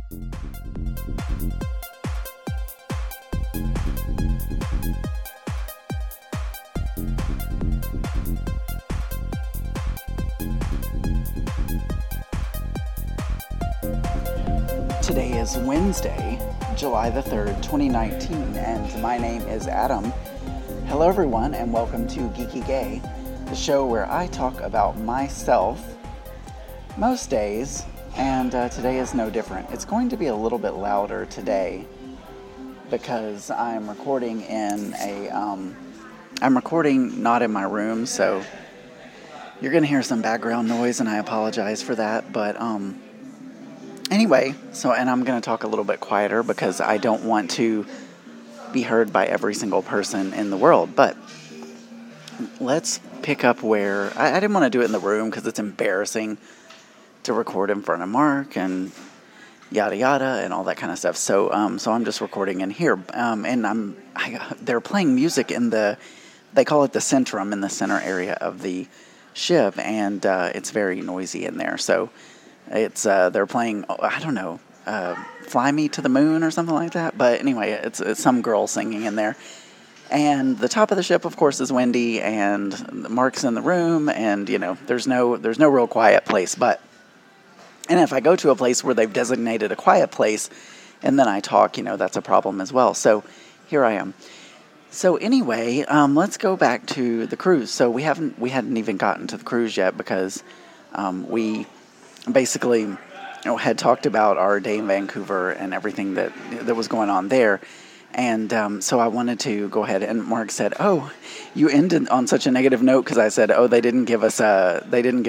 Today is Wednesday, July the 3rd, 2019, and my name is Adam. Hello everyone, and welcome to Geeky Gay, the show where I talk about myself most days, and today is no different. It's going to be a little bit louder today because I'm recording I'm recording not in my room, so you're going to hear some background noise, and I apologize for that, but anyway, and I'm going to talk a little bit quieter because I don't want to be heard by every single person in the world. But let's pick up where I didn't want to do it in the room because it's embarrassing to record in front of Mark and yada yada and all that kind of stuff. So I'm just recording in here, and they're playing music they call it the Centrum, in the center area of the ship, and it's very noisy in there. So it's they're playing, I don't know, Fly Me to the Moon or something like that. But anyway, it's some girl singing in there. And the top of the ship, of course, is windy, and Mark's in the room, and there's no real quiet place. And if I go to a place where they've designated a quiet place, and then I talk, that's a problem as well. So here I am. So anyway, let's go back to the cruise. So we hadn't even gotten to the cruise yet because we basically had talked about our day in Vancouver and everything that was going on there. And so I wanted to go ahead, and Mark said, "Oh, you ended on such a negative note," because I said, "Oh, they didn't give us the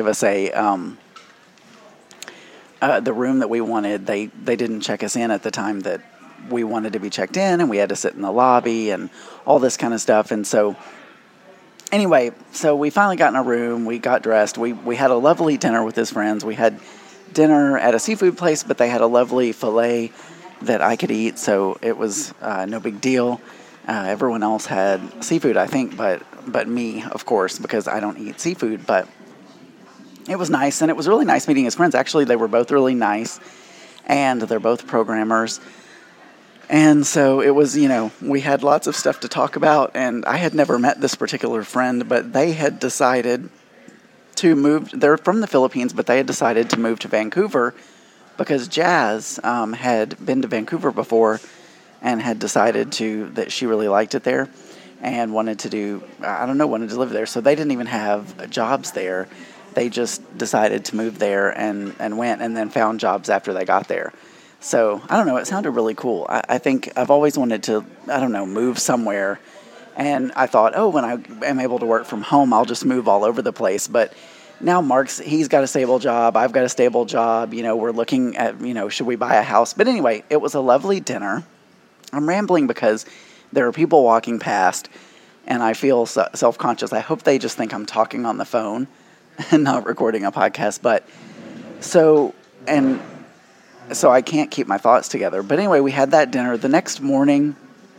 room that we wanted. They didn't check us in at the time that we wanted to be checked in, and we had to sit in the lobby and all this kind of stuff." And so anyway, so we finally got in a room, we got dressed, we had a lovely dinner with his friends. We had dinner at a seafood place, but they had a lovely filet that I could eat, so it was no big deal. Everyone else had seafood, I think, but me, of course, because I don't eat seafood. But it was nice, and it was really nice meeting his friends. Actually, they were both really nice, and they're both programmers. And so it was, we had lots of stuff to talk about, and I had never met this particular friend, but they had decided to move. They're from the Philippines, but they had decided to move to Vancouver because Jazz had been to Vancouver before and had decided that she really liked it there and wanted to live there. So they didn't even have jobs there. They just decided to move there and went, and then found jobs after they got there. So, I don't know, it sounded really cool. I think I've always wanted to, move somewhere. And I thought, when I am able to work from home, I'll just move all over the place. But now he's got a stable job. I've got a stable job. We're looking at, should we buy a house? But anyway, it was a lovely dinner. I'm rambling because there are people walking past, and I feel self-conscious. I hope they just think I'm talking on the phone and not recording a podcast. But so I can't keep my thoughts together. But anyway, we had that dinner. The next morning,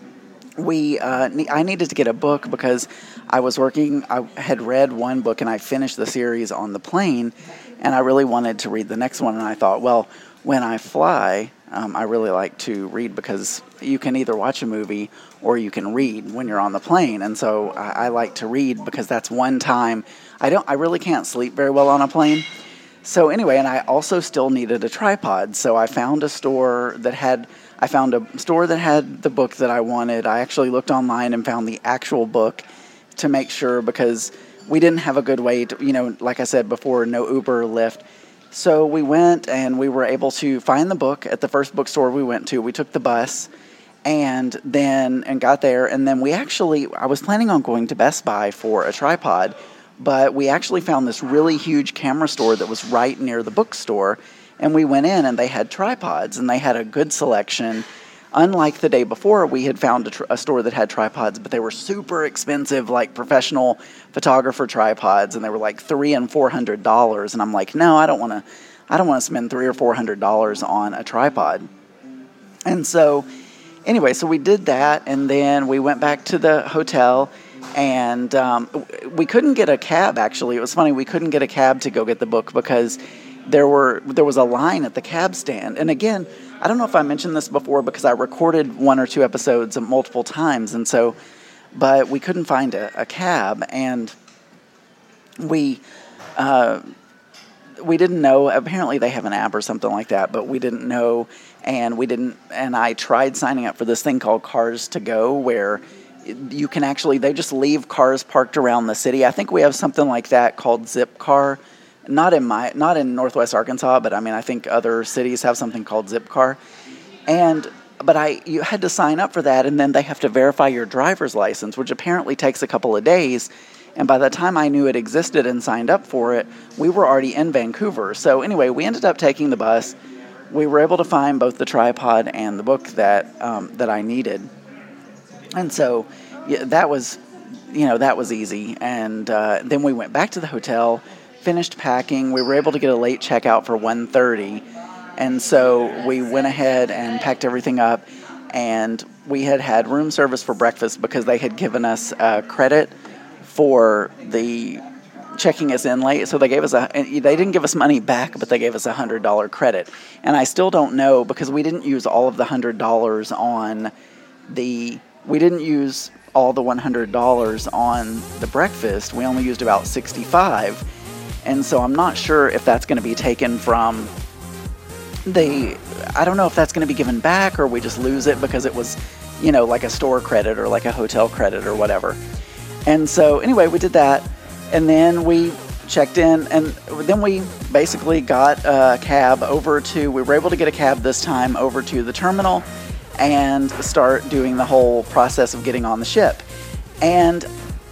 I needed to get a book because I was working. I had read one book, and I finished the series on the plane, and I really wanted to read the next one. And I thought, well, when I fly, I really like to read because you can either watch a movie or you can read when you're on the plane. And so I like to read because that's one time I really can't sleep very well on a plane. So anyway, and I also still needed a tripod. So I found a store that had the book that I wanted. I actually looked online and found the actual book to make sure, because we didn't have a good way to, like I said before, no Uber or Lyft. So we went and we were able to find the book at the first bookstore we went to. We took the bus and got there. And then I was planning on going to Best Buy for a tripod, but we actually found this really huge camera store that was right near the bookstore. And we went in, and they had tripods, and they had a good selection. Unlike the day before, we had found a store that had tripods, but they were super expensive, like professional photographer tripods, and they were like $300 and $400. And I'm like, no, I don't want to spend $300 or $400 on a tripod. And so, anyway, so we did that, and then we went back to the hotel, and we couldn't get a cab. Actually, it was funny. We couldn't get a cab to go get the book because there was a line at the cab stand. And again, I don't know if I mentioned this before because I recorded 1 or 2 episodes multiple times, and so, but we couldn't find a cab, and we didn't know. Apparently they have an app or something like that, but we didn't know, and I tried signing up for this thing called Cars to Go, where you can actually, they just leave cars parked around the city. I think we have something like that called Zipcar. Not in Northwest Arkansas, but I mean, I think other cities have something called Zipcar. But you had to sign up for that, and then they have to verify your driver's license, which apparently takes a couple of days. And by the time I knew it existed and signed up for it, we were already in Vancouver. So anyway, we ended up taking the bus. We were able to find both the tripod and the book that I needed. And so that was easy. And then we went back to the hotel, finished packing. We were able to get a late checkout for 1:30. And so we went ahead and packed everything up. And we had room service for breakfast because they had given us credit for the checking us in late. So they didn't give us money back, but they gave us $100 credit. And I still don't know, because we didn't use all of the $100 we didn't use all the $100 on the breakfast. We only used about $65. And so I'm not sure if that's going to be taken from I don't know if that's going to be given back, or we just lose it because it was, like a store credit or like a hotel credit or whatever. And so anyway, we did that, and then we checked in, and then we basically got a cab we were able to get a cab this time over to the terminal and start doing the whole process of getting on the ship. And,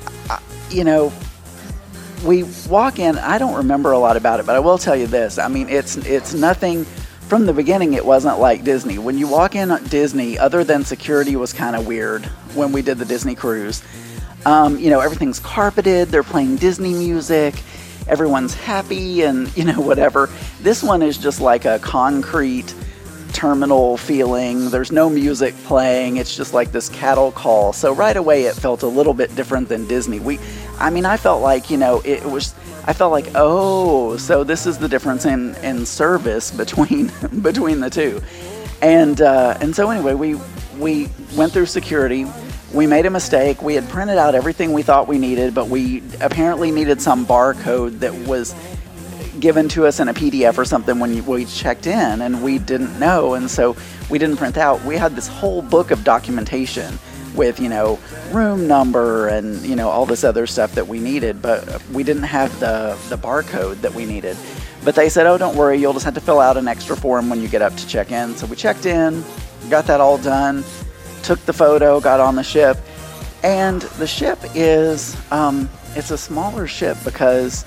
we walk in. I don't remember a lot about it, but I will tell you this. I mean, it's nothing. From the beginning, it wasn't like Disney. When you walk in at Disney, other than security was kind of weird when we did the Disney cruise. Everything's carpeted. They're playing Disney music. Everyone's happy and, whatever. This one is just like a concrete terminal feeling. There's no music playing. It's just like this cattle call. So right away, it felt a little bit different than Disney. I felt like, I felt like, oh, so this is the difference in service between the two. And so anyway, we went through security. We made a mistake. We had printed out everything we thought we needed, but we apparently needed some barcode that was given to us in a PDF or something when we checked in, and we didn't know, and so we didn't print out. We had this whole book of documentation with, room number and, all this other stuff that we needed, but we didn't have the barcode that we needed. But they said, oh, don't worry, you'll just have to fill out an extra form when you get up to check in. So we checked in, got that all done, took the photo, got on the ship. And the ship is, it's a smaller ship because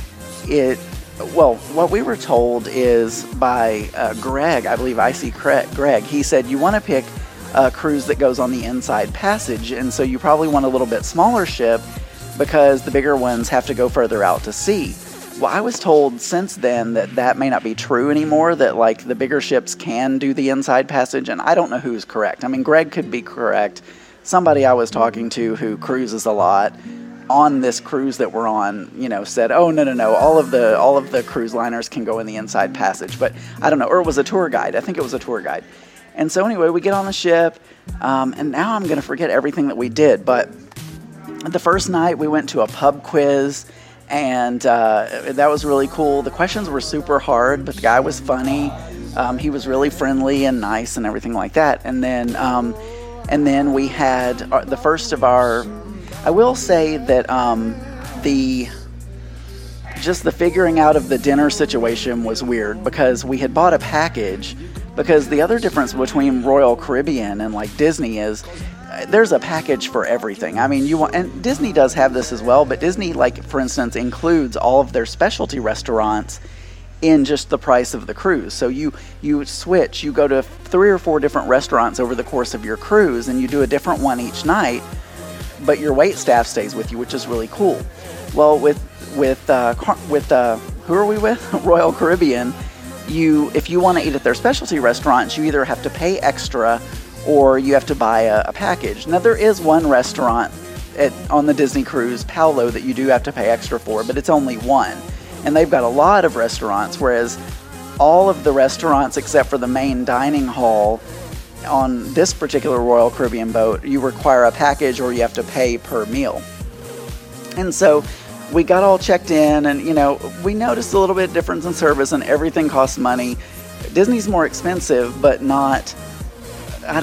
what we were told is by Greg, I believe IC Greg, he said, you want to pick a cruise that goes on the inside passage, and so you probably want a little bit smaller ship because the bigger ones have to go further out to sea. Well, I was told since then that may not be true anymore, that like the bigger ships can do the inside passage, and I don't know who's correct. I mean, Greg could be correct. Somebody I was talking to who cruises a lot on this cruise that we're on, said, oh, no, all of the cruise liners can go in the inside passage, but I don't know, or it was a tour guide. I think it was a tour guide. And so anyway, we get on the ship, and now I'm going to forget everything that we did, but the first night we went to a pub quiz, and that was really cool. The questions were super hard, but the guy was funny. He was really friendly and nice and everything like that. And then we had the first of our, I will say that the figuring out of the dinner situation was weird, because we had bought a package. Because the other difference between Royal Caribbean and like Disney is there's a package for everything. I mean, and Disney does have this as well, but Disney, like for instance, includes all of their specialty restaurants in just the price of the cruise. So you switch, you go to 3 or 4 different restaurants over the course of your cruise, and you do a different one each night, but your wait staff stays with you, which is really cool. Well, with who are we with? Royal Caribbean. If you want to eat at their specialty restaurants, you either have to pay extra or you have to buy a package. Now, there is one restaurant on the Disney cruise, Paulo, that you do have to pay extra for, but it's only one. And they've got a lot of restaurants, whereas all of the restaurants except for the main dining hall on this particular Royal Caribbean boat, you require a package or you have to pay per meal. And so we got all checked in, and, we noticed a little bit difference in service, and everything costs money. Disney's more expensive, but not, they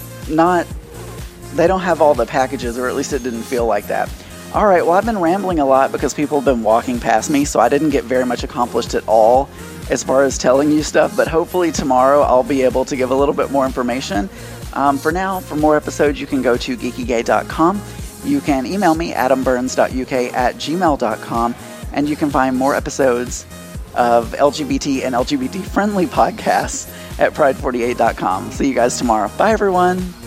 don't have all the packages, or at least it didn't feel like that. All right, well, I've been rambling a lot because people have been walking past me, so I didn't get very much accomplished at all as far as telling you stuff, but hopefully tomorrow I'll be able to give a little bit more information. For now, for more episodes, you can go to geekygay.com. You can email me, adamburns.uk@gmail.com, and you can find more episodes of LGBT and LGBT-friendly podcasts at pride48.com. See you guys tomorrow. Bye, everyone.